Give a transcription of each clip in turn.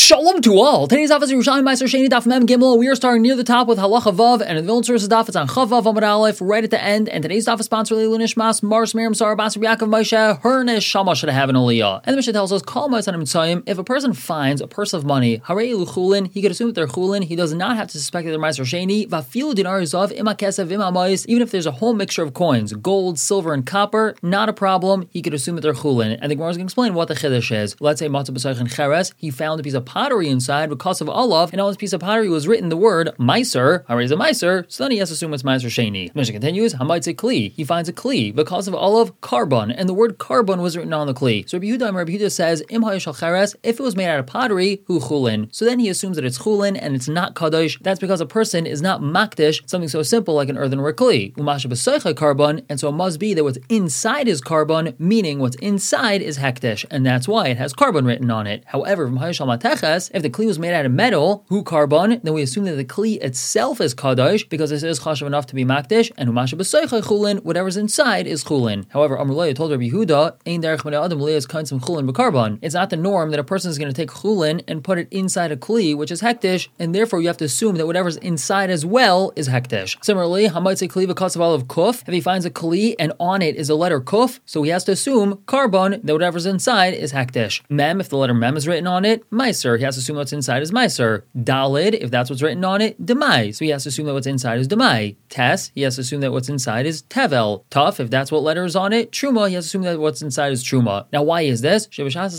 Shalom to all. Today's daf is Yerushalayim Meiser Sheni Daf Mem Gimel. We are starting near the top with Halacha Vav, and in the Vilna Sources daf it's on Chav Vav Amud Aleph right at the end. And today's daf is sponsored Leilu Nishmas Mars Miriam Sarah Basar Yaakov Moshe Hernish Shama should have an aliyah. And the Mishnah tells us Kol Ma'asan Mitzayim. If a person finds a purse of money, Harei Luchulin, he could assume that they're chulin. He does not have to suspect that they're Meiser Sheni. Vafilu Dinar Zav Ima Kesev Ima Mais. Even if there's a whole mixture of coins, gold, silver, and copper, not a problem. He could assume that they're chulin. And the Gemara is going to explain what the chiddush is. Let's say Matzah B'Sayich and Cheres. He found a piece of pottery inside because of olav, and on this piece of pottery was written the word meiser. Harei is a meiser, so then he has to assume it's meiser sheni. Mishnah continues, Hamaitze kli. He finds a kli because of olav carbon, and the word carbon was written on the kli. So Rabbi Yehuda says, Im hayashal cheres, if it was made out of pottery, hu chulin. So then he assumes that it's chulin and it's not kadosh. That's because a person is not makdish something so simple like an earthenware kli. Umasha b'soicha carbon, and so it must be that what's inside is carbon, meaning what's inside is hektish, and that's why it has carbon written on it. However, from hayashal mateches, if the kli was made out of metal, who carbon, then we assume that the kli itself is kadosh because this is chashav enough to be makdish, and umasha b'soicha chulin, whatever's inside is chulin. However, Amar Leah told Rabbi Yehuda, ein derech b'nei adam le'es kain some chulin b'carbon. It's not the norm that a person is going to take chulin and put it inside a kli, which is hektish, and therefore you have to assume that whatever's inside as well is hektish. Similarly, hamaitze kli v'kasav alav kuf. If he finds a kli and on it is a letter kuf, so he has to assume carbon that whatever's inside is hektish. Mem, if the letter mem is written on it, meiser, he has to assume what's inside is meiser. Dalid, if that's what's written on it, demai, so he has to assume that what's inside is demai. Tes, he has to assume that what's inside is tevel. Tuf, if that's what letter is on it, truma, he has to assume that what's inside is truma. Now why is this? Because at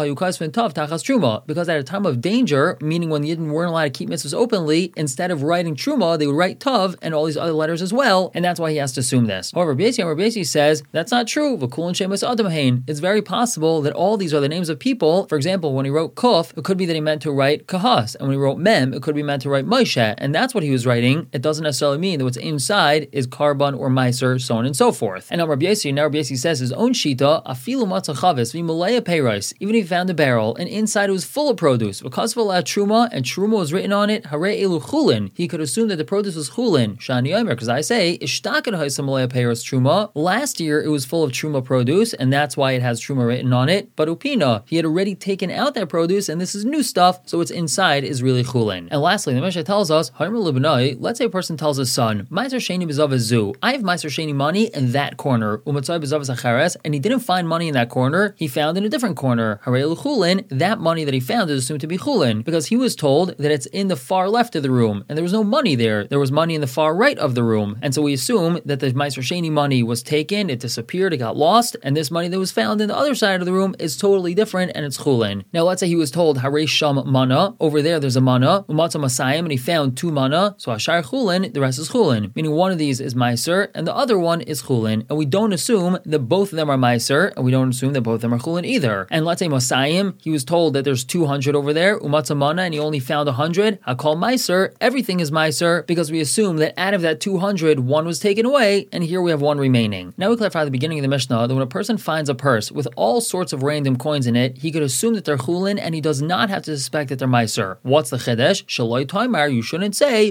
a time of danger, meaning when the Yidden weren't allowed to keep mitzvahs openly, instead of writing truma, they would write tav and all these other letters as well, and that's why he has to assume this. However, Rabbi Yossi says that's not true. It's very possible that all these are the names of people. For example, when he wrote kuf, it could be that he meant to write kahas, and when he wrote mem, it could be meant to write Moshe, and that's what he was writing. It doesn't necessarily mean that what's inside is carbon or meiser, so on and so forth. And now Rabbi Yossi says his own shita, afilu matzah chavis v'malaya peiros. Even if he found a barrel, and inside it was full of produce, because of a truma, and truma was written on it, harei elu chulin, he could assume that the produce was chulin. Shani Yomer, because I say, ishtaken ha'isa malaya peiros truma. Last year it was full of truma produce, and that's why it has truma written on it. But upina, he had already taken out that produce, and this is new stuff, so what's inside is really chulin. And lastly, the Mishnah tells us, let's say a person tells his son, Meiser Sheni b'zav zu. I have Meiser Sheni money in that corner, umatzai b'zav zachares, and he didn't find money in that corner, he found in a different corner. Harei chulin, that money that he found is assumed to be chulin, because he was told that it's in the far left of the room, and there was no money there. There was money in the far right of the room, and so we assume that the Meiser Sheni money was taken, it disappeared, it got lost, and this money that was found in the other side of the room is totally different, and it's chulin. Now let's say he was told Harei sham mana, over there there's a mana, umatzah masayim, and he found two mana, so ashar chulin, the rest is chulin, meaning one of these is meiser, and the other one is chulin, and we don't assume that both of them are meiser, and we don't assume that both of them are chulin either. And let's say masayim, he was told that there's 200 over there, umatzah mana, and he only found 100, hakol meiser, everything is meiser, because we assume that out of that 200, one was taken away, and here we have one remaining. Now we clarify at the beginning of the Mishnah that when a person finds a purse with all sorts of random coins in it, he could assume that they're chulin, and he does not have to suspect that they're meiser. What's the chiddush? Shaloi taimar, you shouldn't say,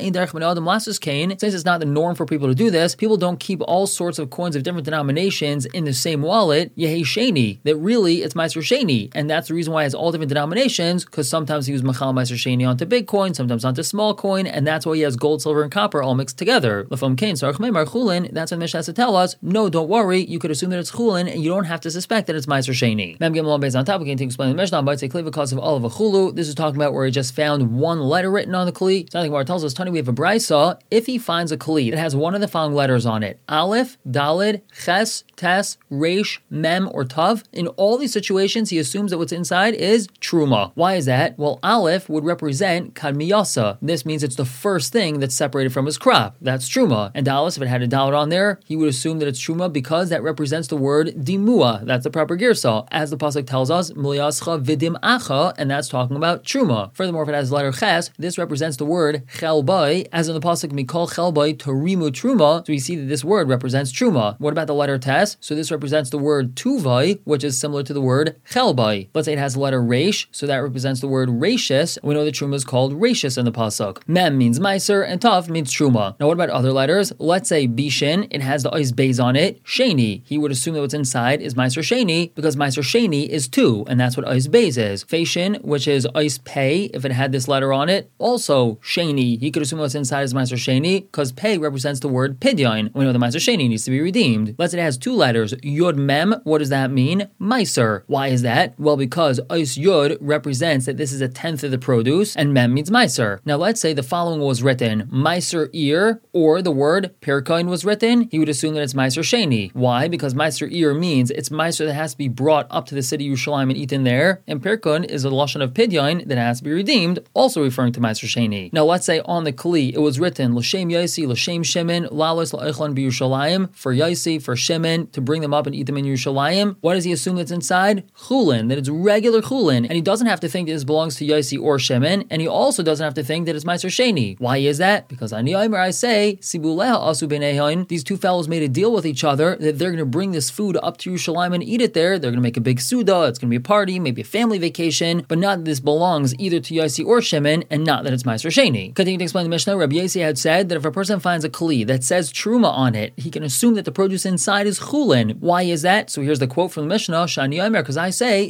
since it's not the norm for people to do this, people don't keep all sorts of coins of different denominations in the same wallet, yehei sheni, that really it's meiser sheni, and that's the reason why it has all different denominations, because sometimes he was machal meiser sheni onto big coin, sometimes onto small coin, and that's why he has gold, silver, and copper all mixed together. Lefam kain sarach meimar chulin, that's what the Mishnah has to tell us, no, don't worry, you could assume that it's chulin, and you don't have to suspect that it's meiser sheni. Mem gimel based on top, we can explain the Mishnah, but it's a because of all of a chulu. This is talking about where he just found one letter written on the kli. Something where it tells us, Tony, we have a brisa. If he finds a kli that has one of the following letters on it, Aleph, Dalid, Ches, Tes, Resh, Mem, or Tav, in all these situations, he assumes that what's inside is truma. Why is that? Well, Aleph would represent kadmiyasa. This means it's the first thing that's separated from his crop. That's truma. And Dalid, if it had a Dalid on there, he would assume that it's truma because that represents the word dimua. That's the proper girsa. As the pasuk tells us, Milyascha vidim acha, and that's talking about truma. Furthermore, if it has the letter ches, this represents the word chelbai, as in the pasuk mikol chelbai torimu truma. So we see that this word represents truma. What about the letter tes? So this represents the word tuvai, which is similar to the word chelbai. Let's say it has the letter resh, so that represents the word rashis. We know that truma is called rashis in the pasuk. Mem means meiser, and tav means truma. Now what about other letters? Let's say bishin, it has the ois beis on it, sheni. He would assume that what's inside is meiser sheni, because meiser sheni is 2, and that's what ois beis is. Fei vacation, which is ice pay, if it had this letter on it. Also, sheni, he could assume what's inside is Meiser Sheni, because pay represents the word pidyon. We know the Meiser Sheni needs to be redeemed. Let's say it has two letters, Yud Mem. What does that mean? Meiser. Why is that? Well, because ice Yud represents that this is a tenth of the produce, and Mem means Meiser. Now, let's say the following was written, Meiser Ir, or the word Pirkoin was written, he would assume that it's Meiser Sheni. Why? Because Meiser Ir means it's Meiser that has to be brought up to the city Yerushalayim and eaten there, and Pirkoin is a lashon of pidyon that has to be redeemed, also referring to Meiser Sheni. Now, let's say on the kli it was written L'shem Yaisi, L'shem Shimon, Lalos L'Eichlan B'Yerushalayim, for Yaisi, for Shimon, to bring them up and eat them in Yerushalayim. What does he assume that's inside? Chulin, that it's regular chulin, and he doesn't have to think that this belongs to Yaisi or Shimon, and he also doesn't have to think that it's Meiser Sheni. Why is that? Because Ani Omer, I say, Sibuleha Asu B'neihain, these two fellows made a deal with each other that they're going to bring this food up to Yerushalayim and eat it there. They're going to make a big suda, it's going to be a party, maybe a family vacation, but not that this belongs either to Yaisi or Shimon, and not that it's Meiser Sheni. Continue to explain the Mishnah, Rabbi Yaisi had said that if a person finds a kli that says truma on it, he can assume that the produce inside is chulin. Why is that? So here's the quote from the Mishnah, Shani Omer, because I say,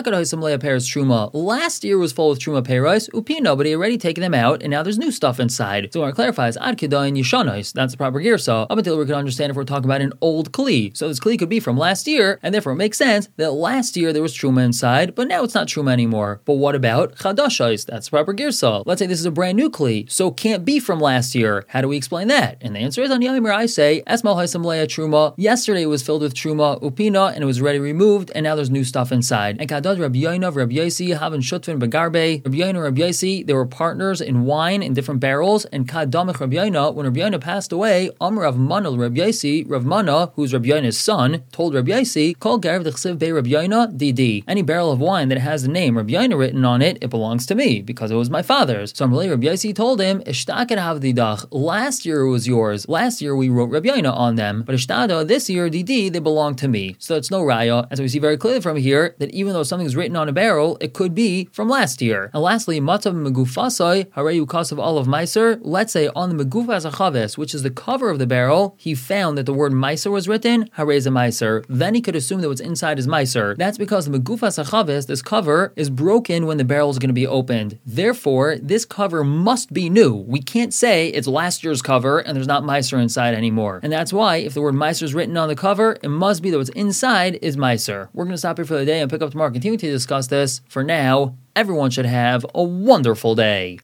truma. Last year was full of truma peros, upino, but he already taken them out, and now there's new stuff inside. So it clarifies, ad kedayin yishanos, that's the proper girsa, up until we can understand if we're talking about an old kli. So this kli could be from last year, and therefore it makes sense that last year there was truma inside, but now it's not truma anymore. But what about chadashos? That's the proper girsa. Let's say this is a brand new kli, so it can't be from last year. How do we explain that? And the answer is on Yom I say, Esmal Haisam Leia Truma. Yesterday it was filled with Truma Upina and it was already removed, and now there's new stuff inside. And Kadad Rabbi Yoinav, Rabbi Yaisi, Havan Shutvin Bagarbe, Rabbi Yoina, Rabbi Yaisi, they were partners in wine in different barrels. And Kadamich Rabbi Yoina, when Rabbi Yoina passed away, Amr Rav Mana Rabbi Yaisi, Rav Mana, who's Rabbi Yoina's son, told Rabbi Yaisi, Kol Garav Dechsiv Be Rabbi Yoina Didi. Any barrel of wine that has the name Rabbi Yoina written on it, it belongs to me because it was my father's. So Rabbi Yaisi told him, Ishtaket Havdidach. Last year it was yours. Last year we wrote Rabbi Yoina on them, but Ishtada, this year, Didi, they belong to me. So it's no raya. As we see very clearly from here, that even though something's written on a barrel, it could be from last year. And lastly, Matav Megufasai, Hareyu Kasav Olav Meiser. Let's say on the Megufas Achaves, which is the cover of the barrel, he found that the word Meiser was written, Hareza Meiser. Then he could assume that what's inside is Meiser. That's because the Megufas Achaves, this cover, is broken when the barrel is going to be opened. Therefore, this cover must be new. We can't say it's last year's cover and there's not Meiser inside anymore. And that's why, if the word Meiser is written on the cover, it must be that what's inside is Meiser. We're going to stop here for the day and pick up tomorrow, continue to discuss this. For now, everyone should have a wonderful day.